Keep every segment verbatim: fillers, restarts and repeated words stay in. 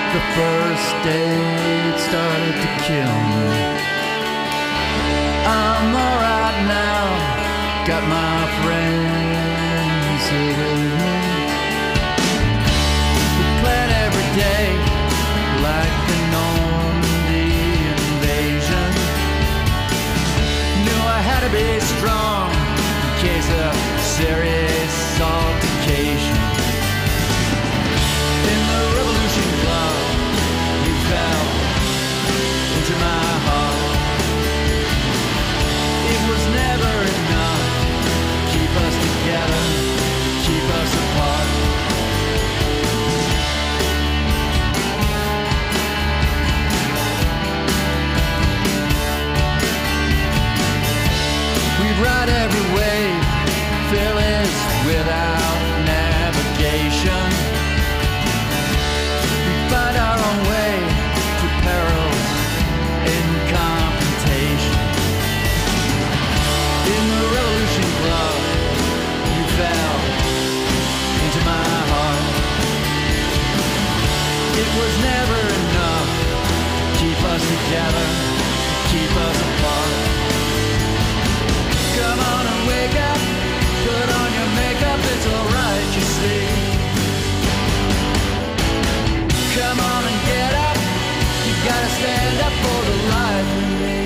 The first date started to kill me. I'm alright now, got my friends here with me. We plan every day like the Normandy invasion. Knew I had to be strong in case of serious altercation. In the revolution club, you fell into my heart. It was never enough to keep us together, keep us apart. We'd ride every wave, fearless without navigation. Find our own way through perils in confrontation. In the revolution club, you fell into my heart. It was never enough to keep us together, keep us apart. Come on and wake up, put on your makeup, it's alright, you see. Come on and get up, you gotta stand up for the life in me.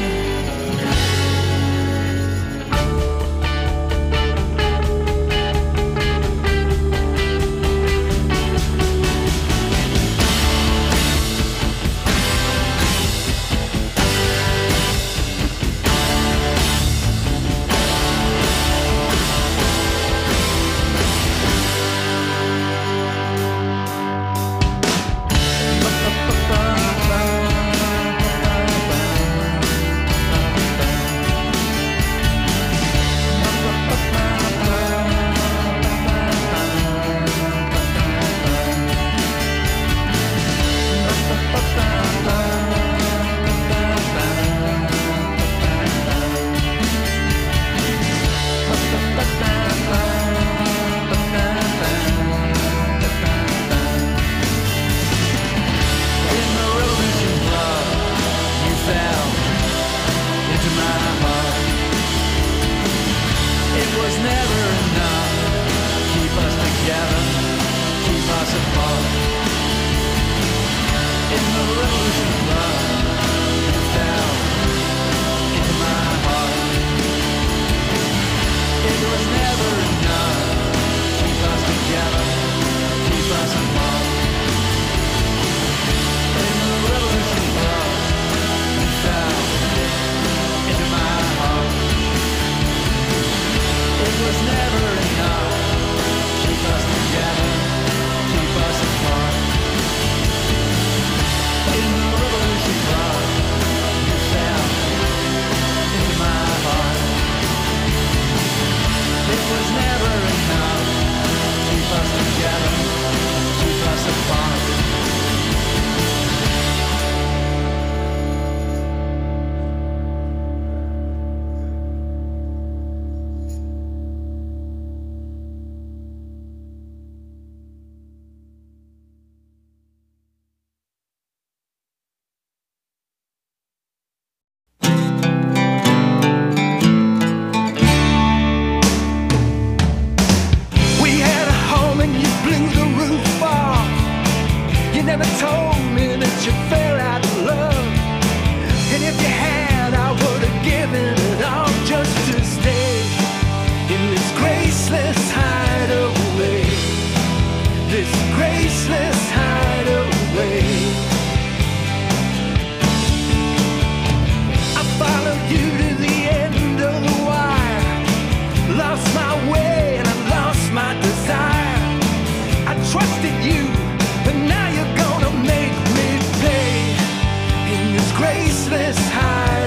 Graceless high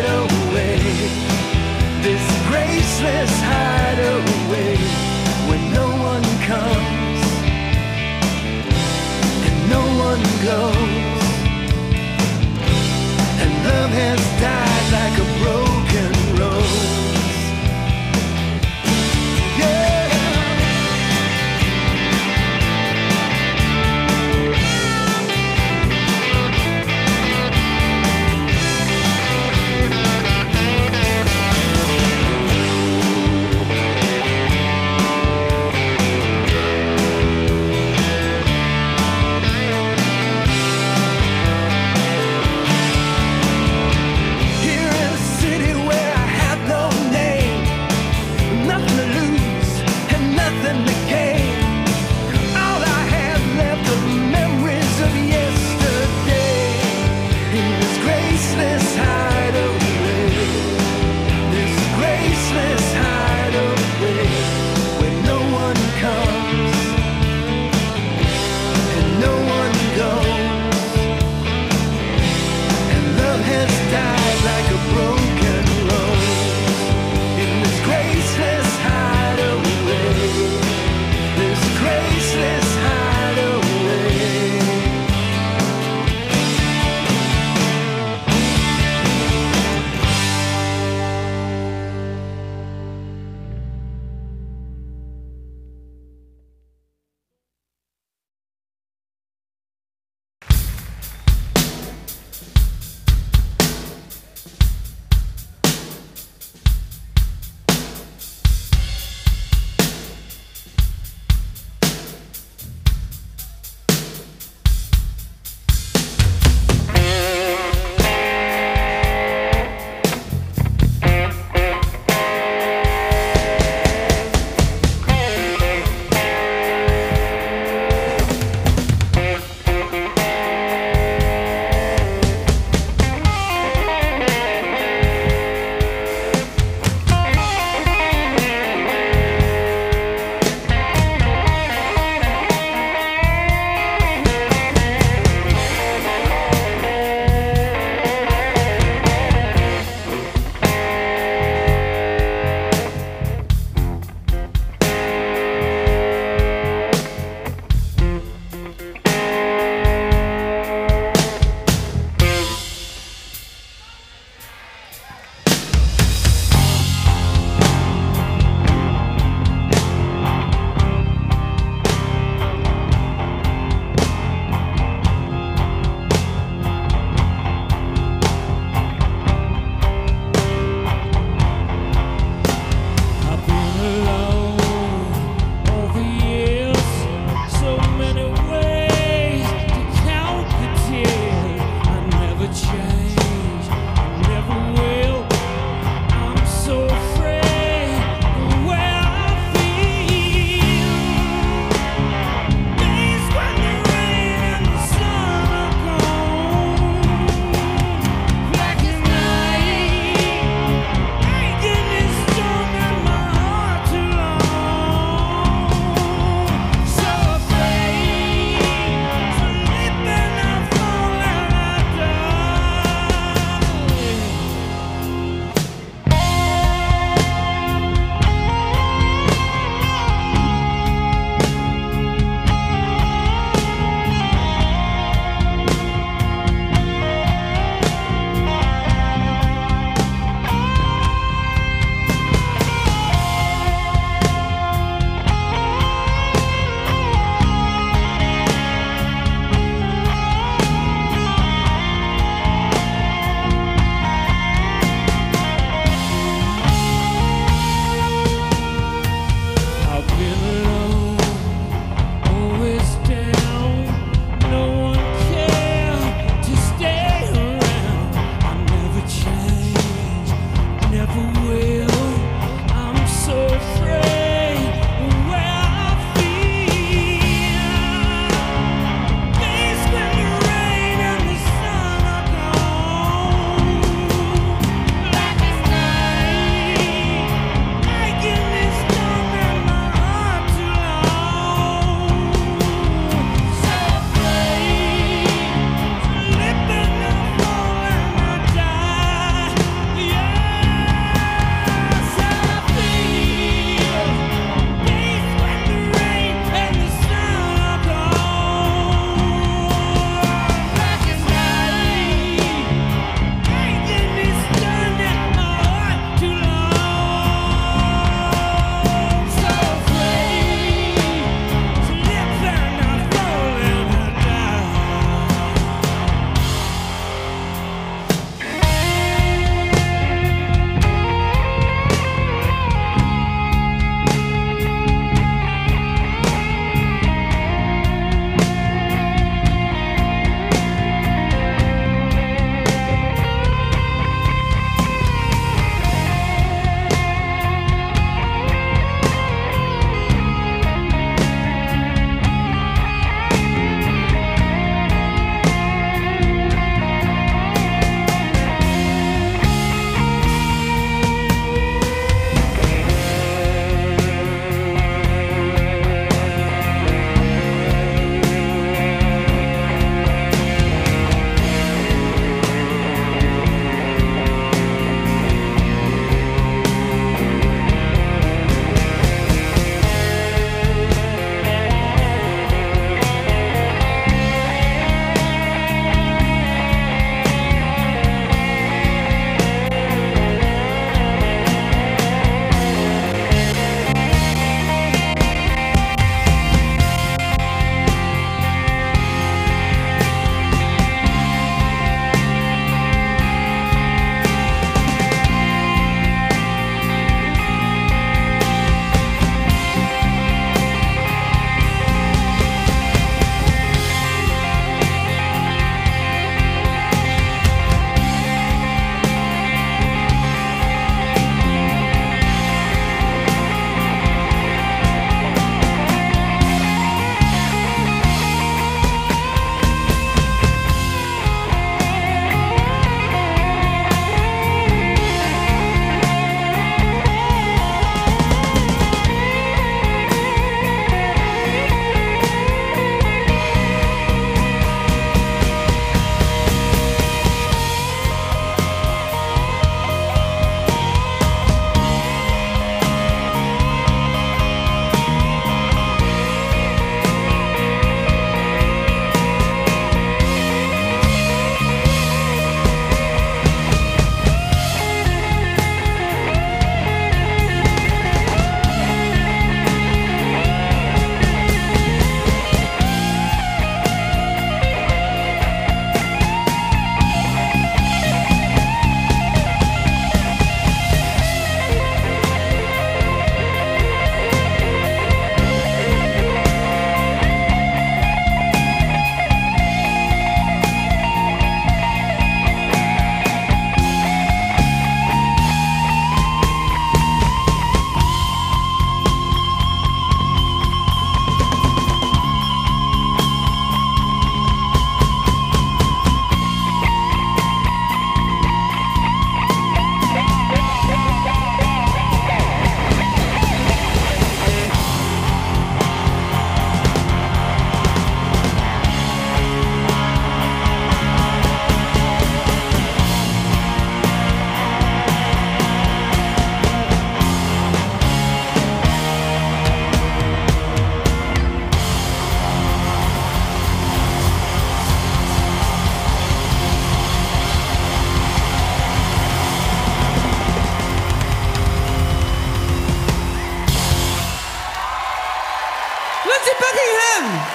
at him!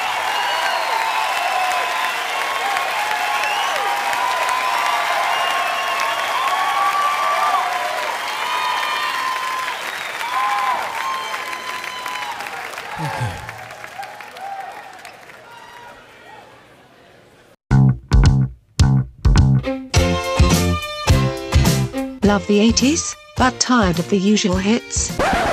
Love the eighties, but tired of the usual hits?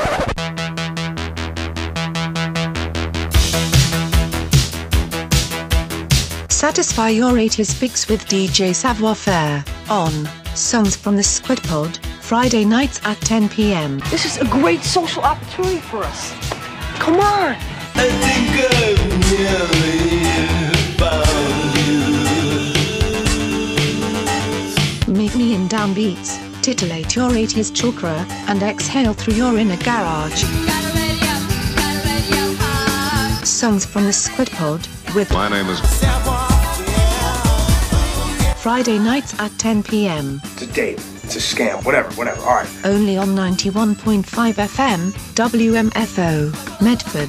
Satisfy your eighties fix with D J Savoir Faire, on Songs from the Squid Pod, Friday nights at ten p m. This is a great social opportunity for us. Come on! I think I've nearly found you. Meet me in downbeats, titillate your eighties chakra, and exhale through your inner garage. Songs from the Squid Pod, with My name is Friday nights at ten p m. It's a date. It's a scam. Whatever, whatever. All right. Only on ninety-one point five F M, W M F O, Medford.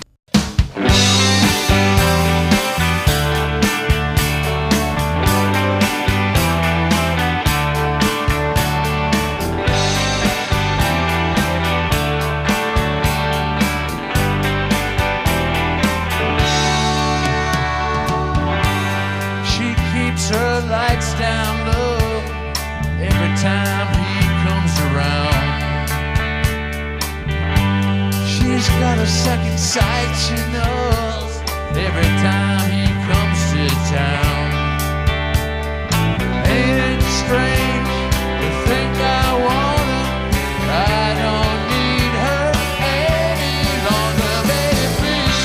She keeps her lights down low every time he comes around. She's got a second sight, she knows, every time he comes to town. Ain't it strange to think I want her? I don't need her any longer, baby, please.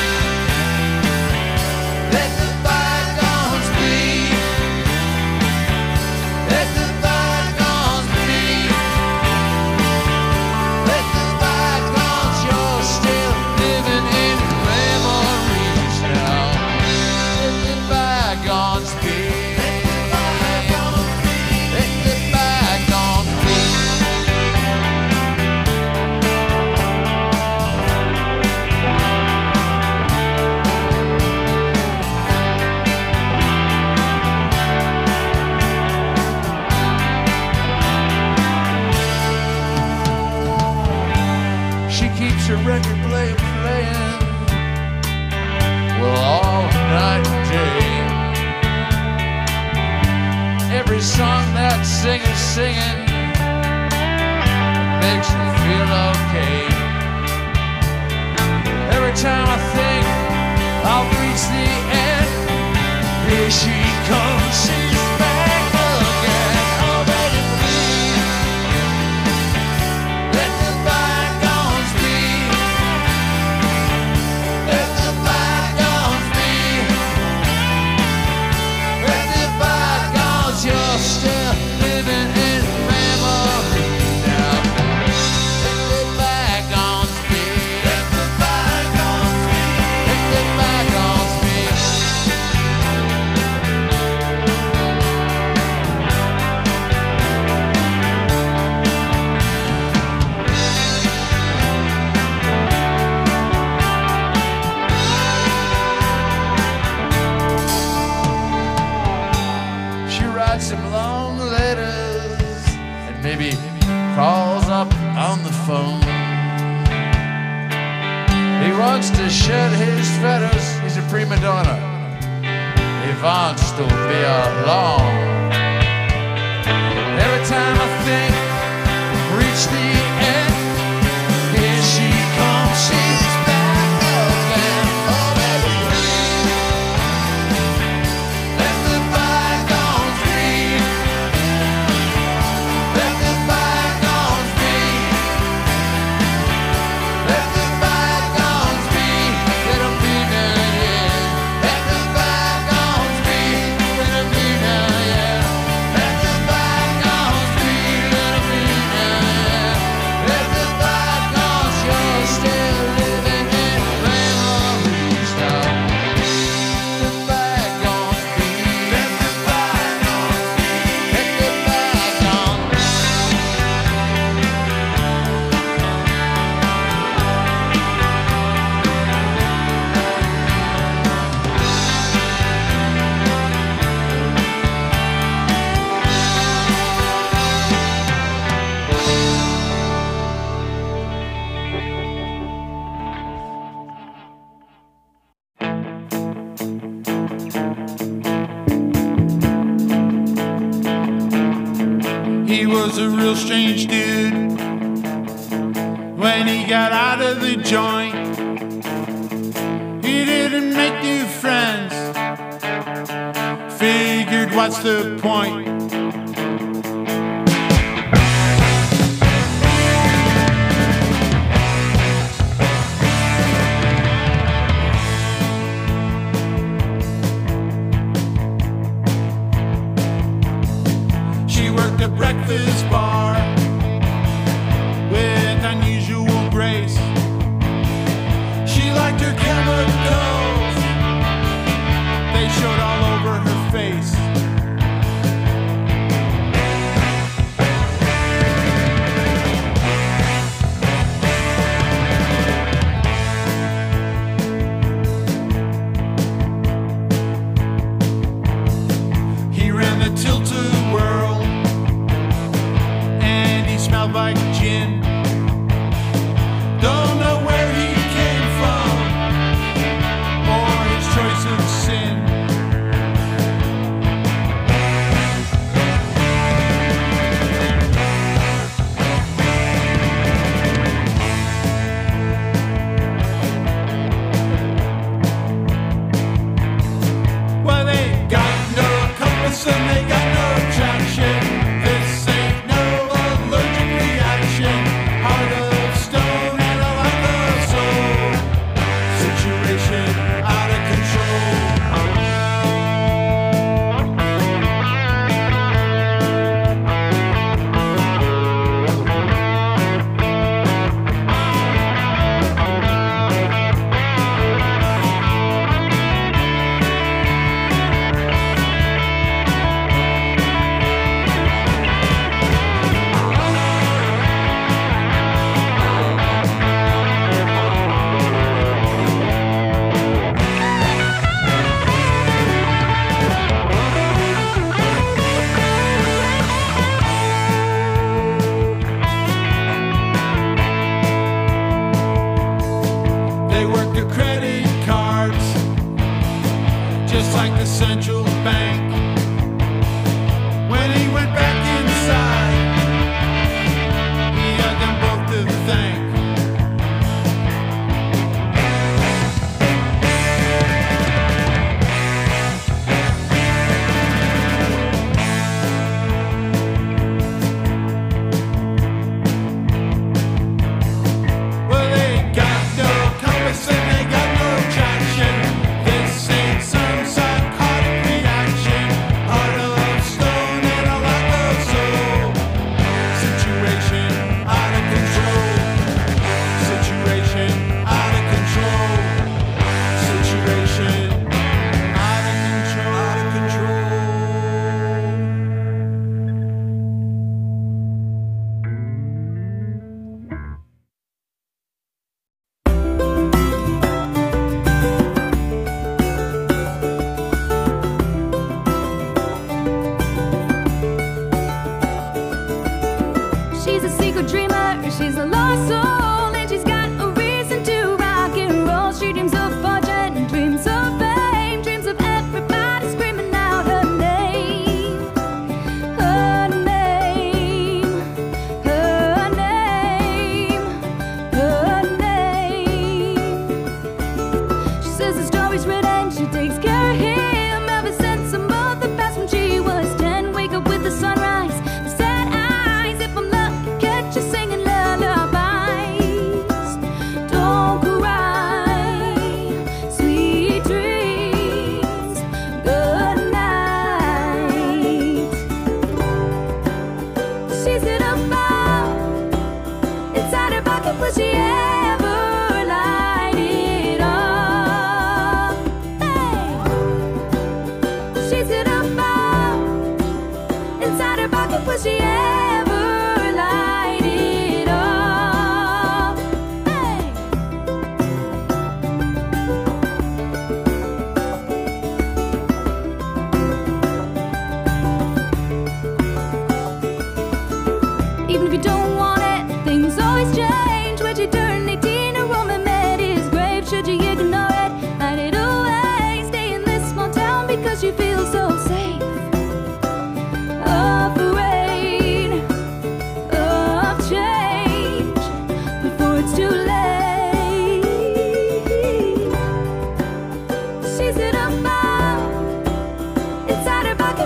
Let the bygones be. Let the bygones be. Let the bygones, you're still living in memories now. Let the bygones be. Let the bygones be. Let the bygones be. She keeps her record player playing, well, all night and day. Every song that singer's singing makes me feel okay. Every time I think I'll reach the end, here she comes, she's back again. Oh, baby, please, let the bygones be. Let the bygones be. Let the bygones, you're still living in memory now. Let the bygones be. Let the bygones be. Let the bygones be. She writes some long letters and maybe calls up on the phone. He wants to shed his feathers, he's a prima donna. He wants to be alone. Every time I think reach the end, here she comes, she's back again. Oh, baby, please, let the bygones be. Let the bygones be. Let the bygones be. Let them be now, yeah. Let the bygones be. Let them be now, was a real strange dude when he got out of the joint. He didn't make new friends. Figured, what's the point? She worked a breakfast bar with unusual grace. She liked her chemicals, they showed all over her face. He ran the tilted world, and he smelled like gin. Don't know where he came from,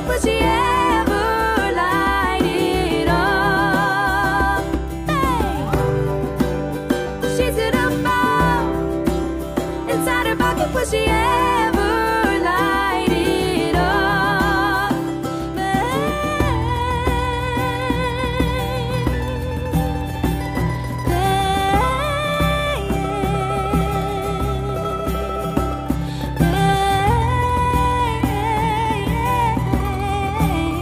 pocket, would she ever light it up? Hey, she's in a ball inside her pocket, would she ever light it up? Hey, hey, hey, hey.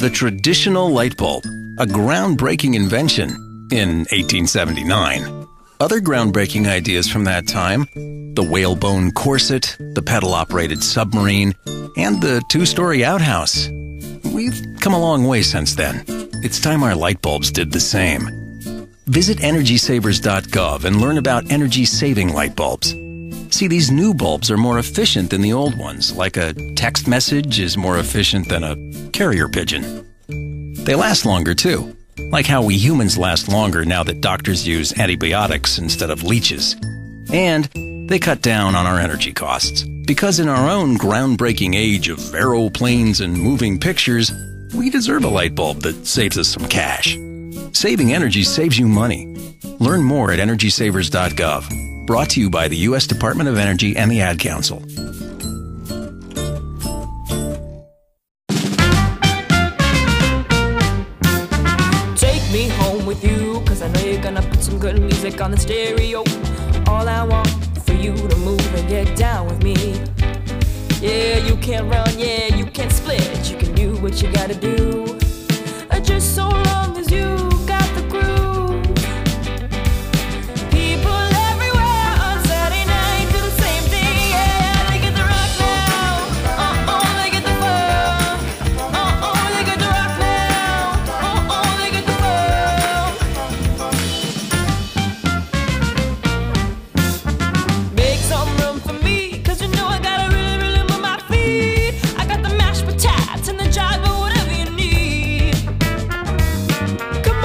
the traditional light bulb, a groundbreaking invention in eighteen seventy-nine. Other groundbreaking ideas from that time: the whalebone corset, the pedal-operated submarine, and the two-story outhouse. We've come a long way since then. It's time our light bulbs did the same. Visit energy savers dot gov and learn about energy-saving light bulbs. See, these new bulbs are more efficient than the old ones, like a text message is more efficient than a carrier pigeon. They last longer, too, like how we humans last longer now that doctors use antibiotics instead of leeches. And they cut down on our energy costs, because in our own groundbreaking age of aeroplanes and moving pictures, we deserve a light bulb that saves us some cash. Saving energy saves you money. Learn more at energy savers dot gov. Brought to you by the U S Department of Energy and the Ad Council. Take me home with you, cause I know you're gonna put some good music on the stereo. All I want for you to move and get down with me. Yeah, you can't run, yeah, you can't split. You can do what you gotta do. Uh, Just so long as you got the groove. People everywhere on Saturday night do the same thing, yeah. They get the rock now, uh-oh, they get the funk. Uh-oh, they get the rock now, uh-oh, they get the funk. Make some room for me, cause you know I gotta really, really move my feet. I got the mashed potatoes and the jive or whatever you need. Come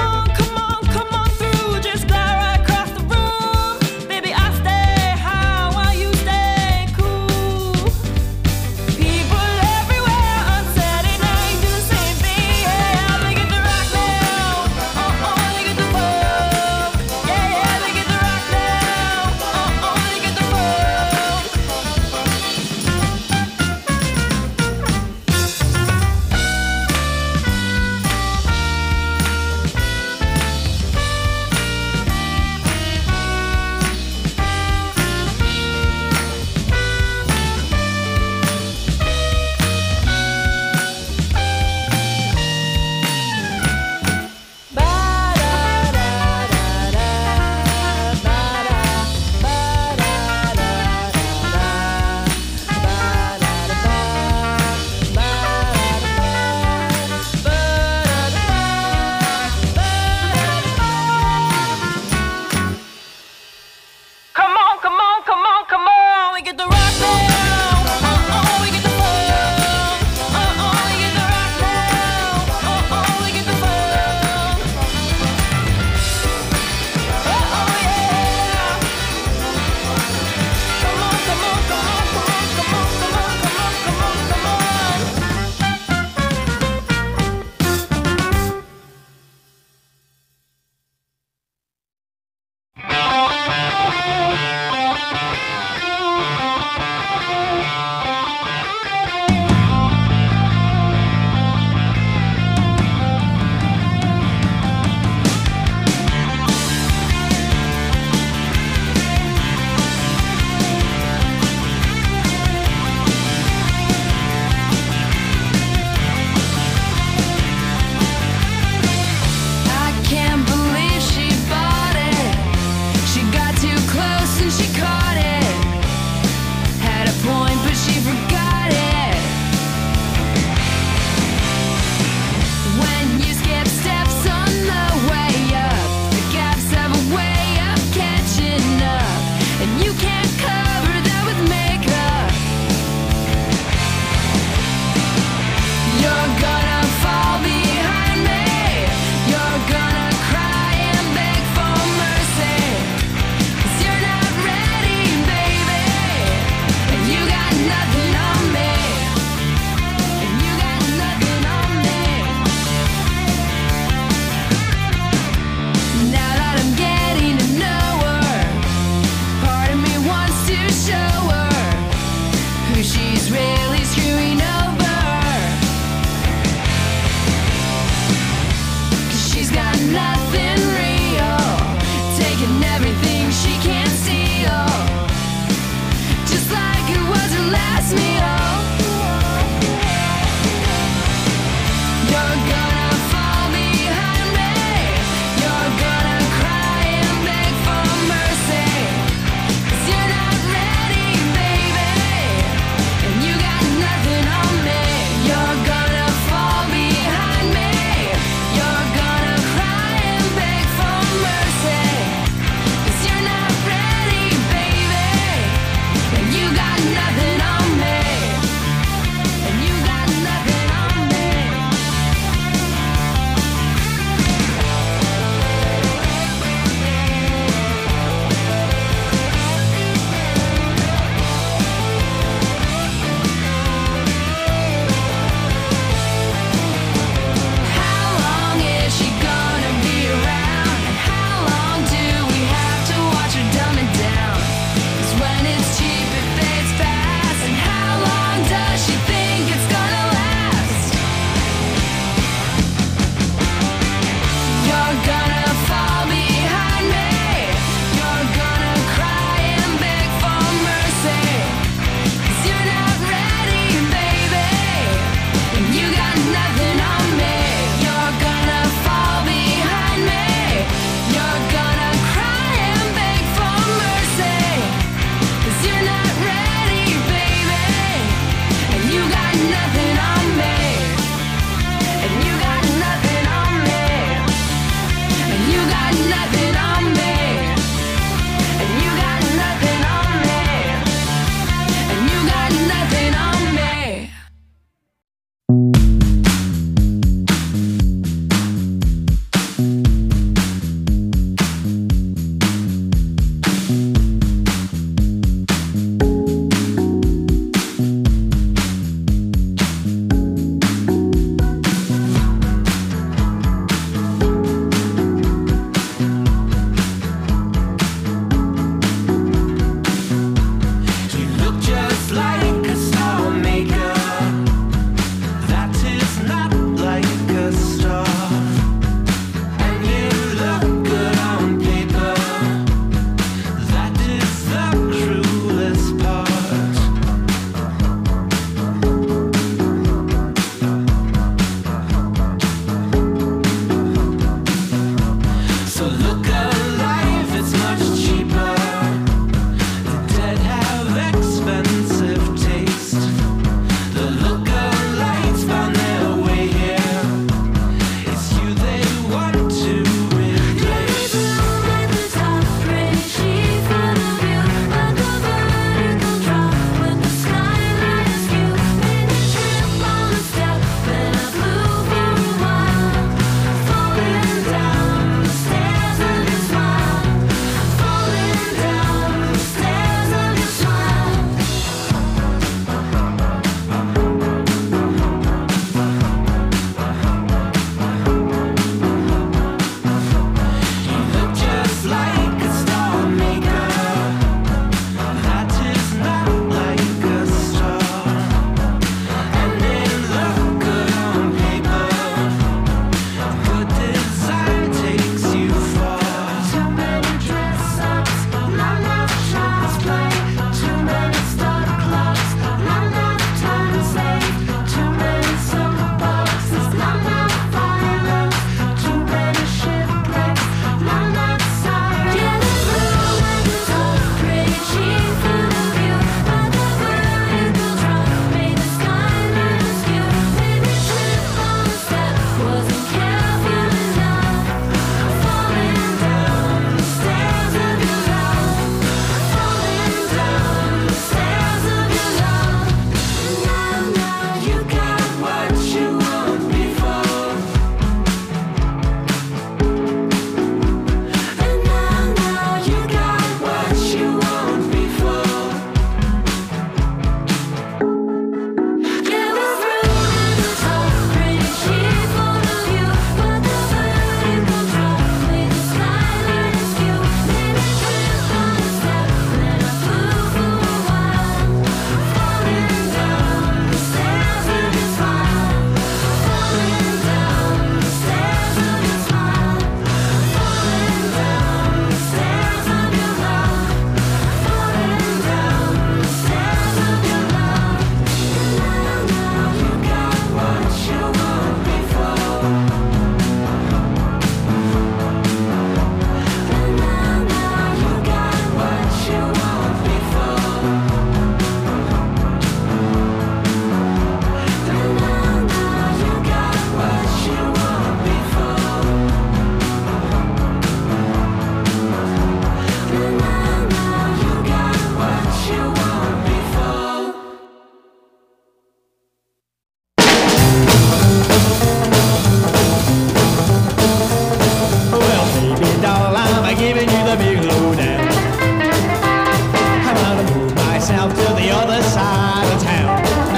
the big lowdown. I'm gonna move myself to the other side of town.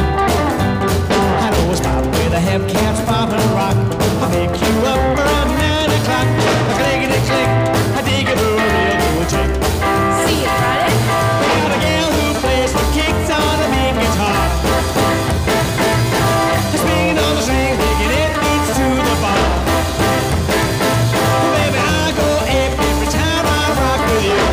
I know a spot where the Hepcats pop and rock. I'll pick you up around nine o'clock. A clickety click, I dig it for a real good chick. See you Friday. We got a gal who plays for kicks on a mean guitar. Swinging on the string, thinking it leads to the bar. Baby, I go ape every time I rock with you.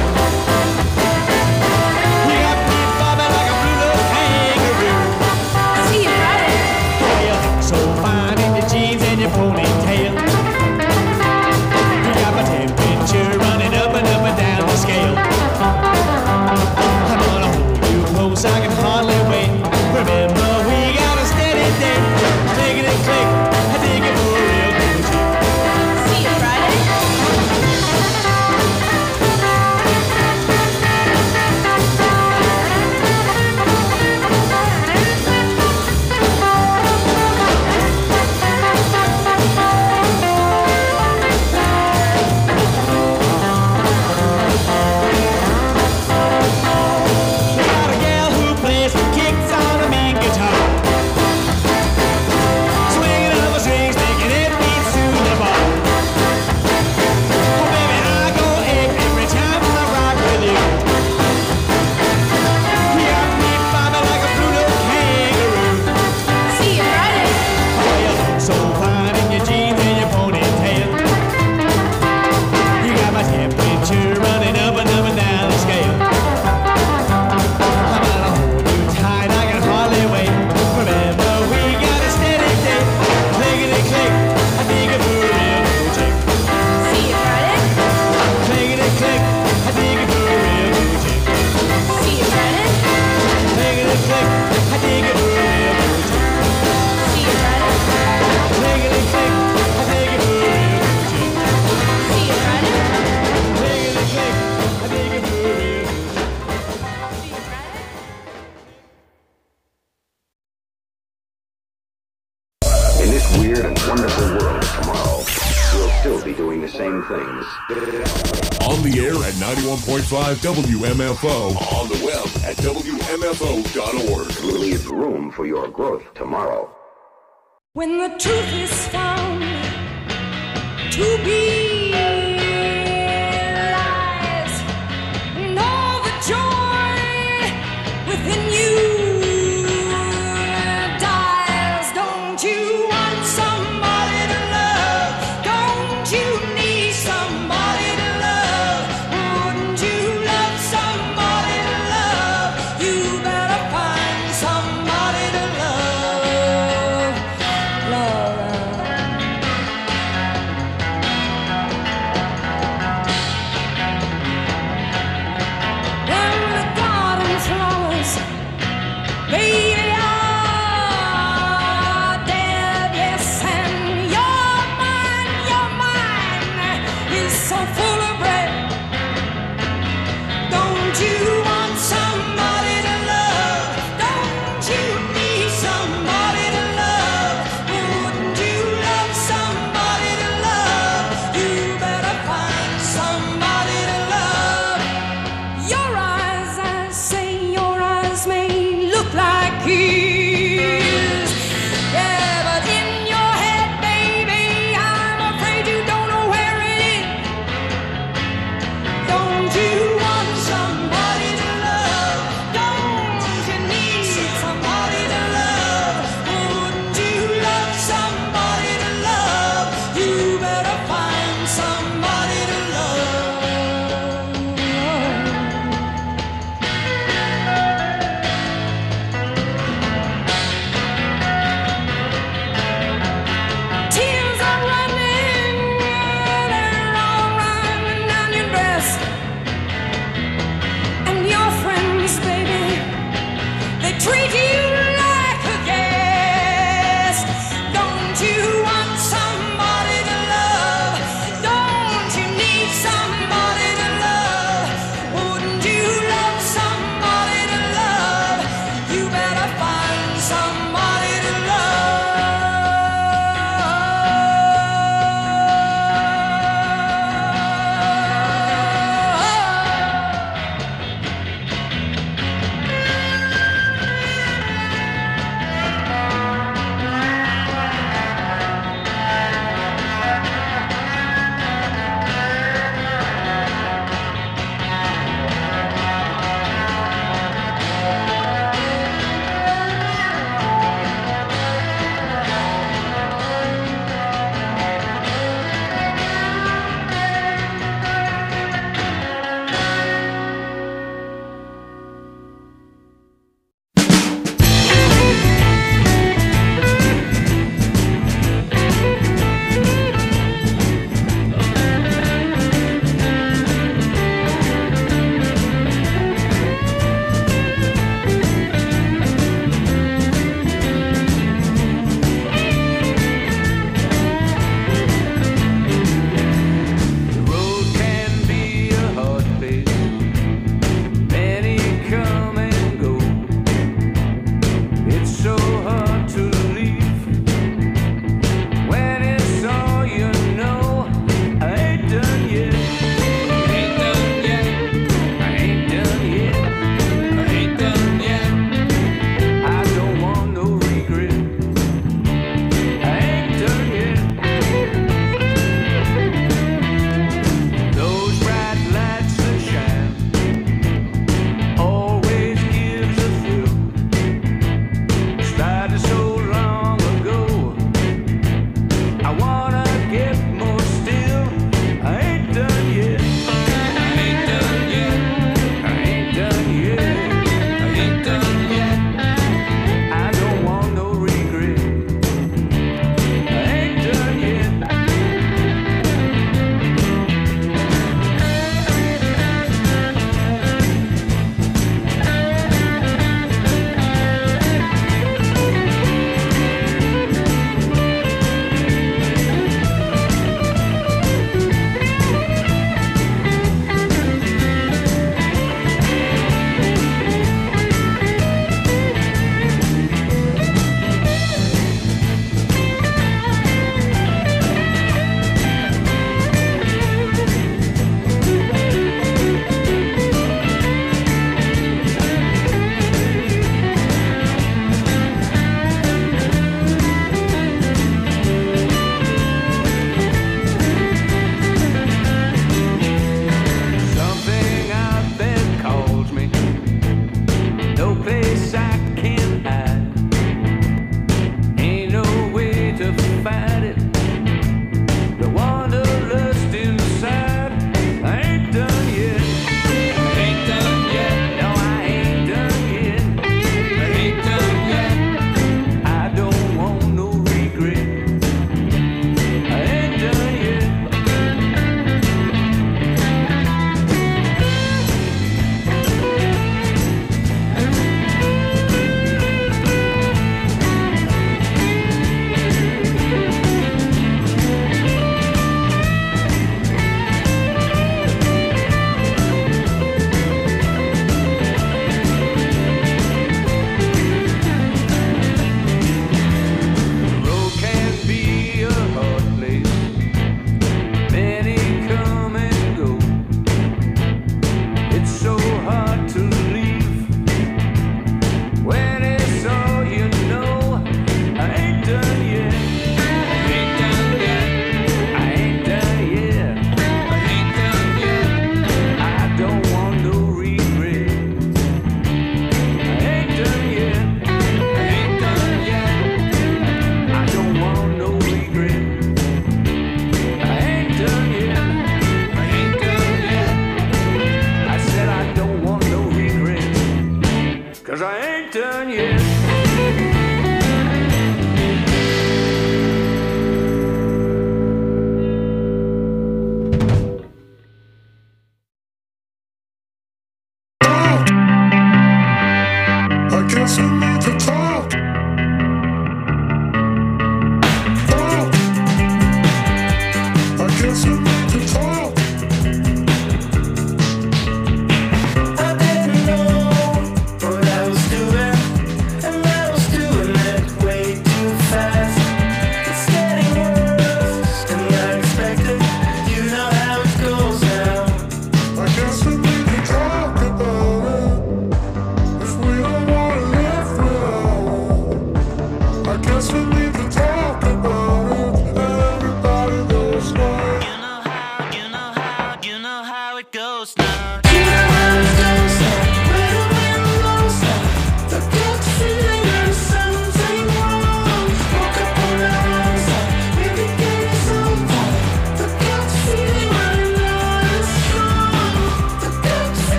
You got me bobbing like a blue little kangaroo. See you Friday. Boy, you look so fine in your jeans and your ponytail. You got my temperature running up and up and down the scale. I'm gonna hold you close, I can hardly wait. Remember, we got a steady date. Clickety click, I dig it for a real good chick. See you Friday. We got a gal who plays the kicks on a mean guitar. Swinging on the strings, making it beats to the bar. Oh, baby, I go ape every time I rock with you. You got me bobbing like a blue little kangaroo. See you Friday. Oh, you look so fine in your jeans and your ponytail. You got my temperature running up and up and down the scale. I'm gonna hold you tight, I can hardly wait. Remember, we got a steady date. Clickety click, I dig it for a real good chick. See you Friday. Clickety click, I dig it for a real good chick. See you Friday. Clickety click, I dig it for a real good chick. See you Friday. Clickety click, I dig it for a real good chick. See you Friday. Clickety click, I dig it for a real good chick. See you Friday. In this weird and wonderful world tomorrow, we'll still be doing the same things. On the air at ninety-one point five W M F O. On the web at W M F O dot org. Leave room for your growth tomorrow. When the truth is found to be lies, and all the joy within you dies. Don't you want somebody to love? Don't you need somebody to love? Wouldn't you love somebody to love? You better find somebody to love. Love.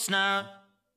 close now.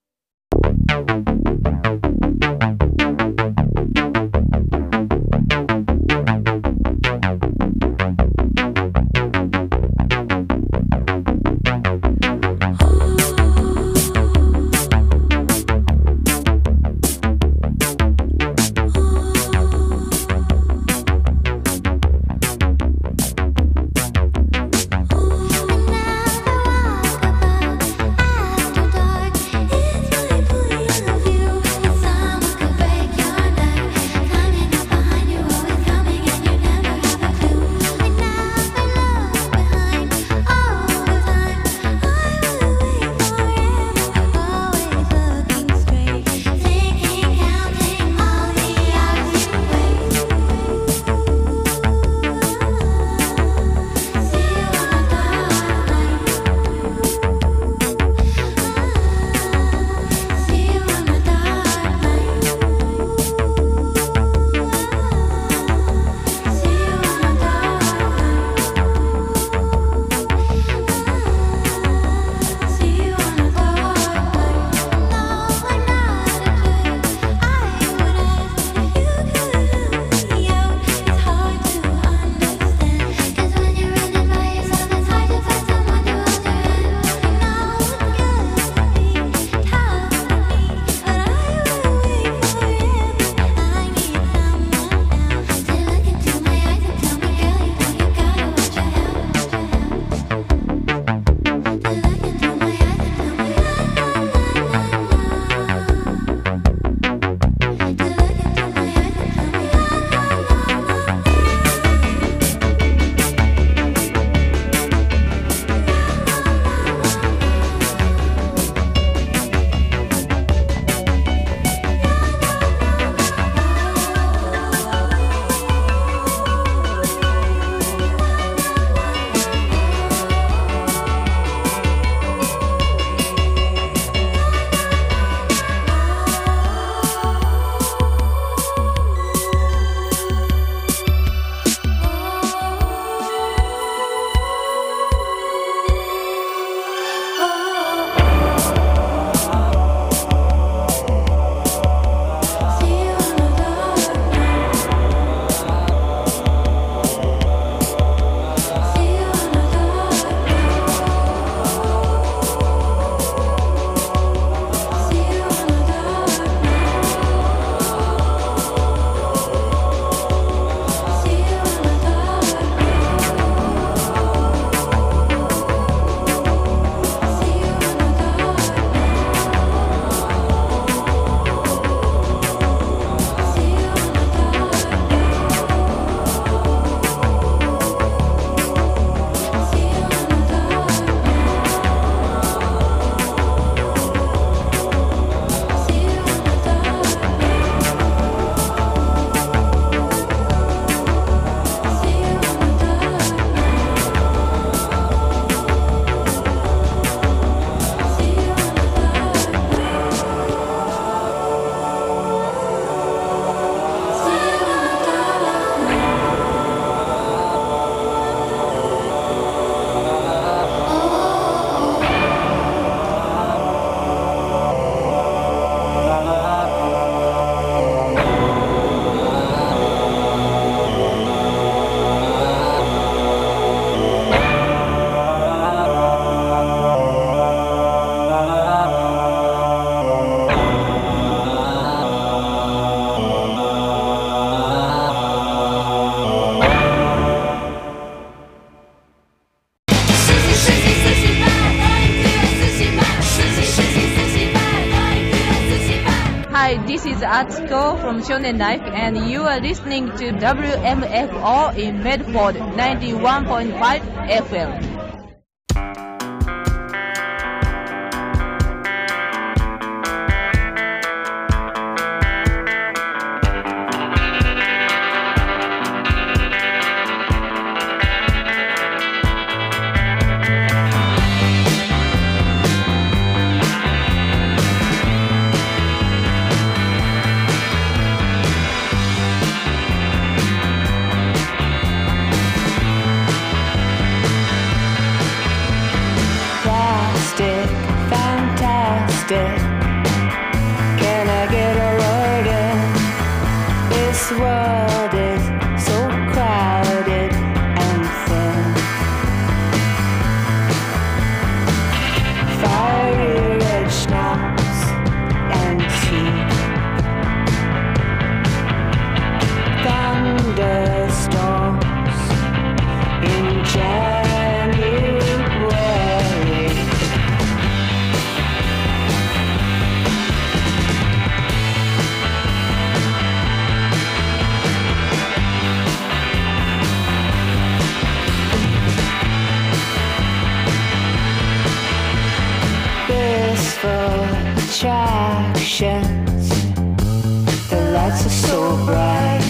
Hi, this is Atsuko from Shonen Life, and you are listening to W M F O in Medford, ninety-one point five F M. dead. Can I get a word in? This world is so crowded and thin. Fiery red schnapps and tea. Thunderstorms in January. Blissful attractions. The lights are so bright.